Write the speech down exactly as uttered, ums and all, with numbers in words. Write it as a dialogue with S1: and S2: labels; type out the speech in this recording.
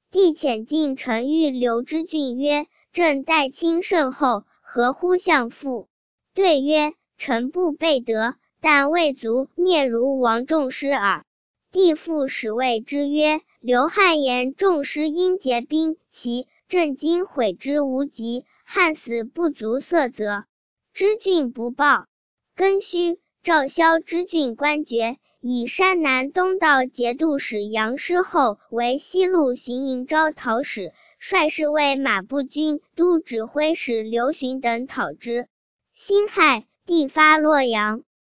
S1: 帝遣进臣谕刘知俊曰：朕待卿甚厚，何乎相负？对曰：臣不备德，但未足灭如王仲师耳。帝复使谓之曰：刘汉言仲师因结兵齐，朕今悔之无及，汉死不足色泽。知俊不报。庚戌，诏萧知俊官爵，以山南东道节度使杨师厚为西路行营招讨使，率侍卫马步军都指挥使刘询等讨之。辛亥，帝发洛阳。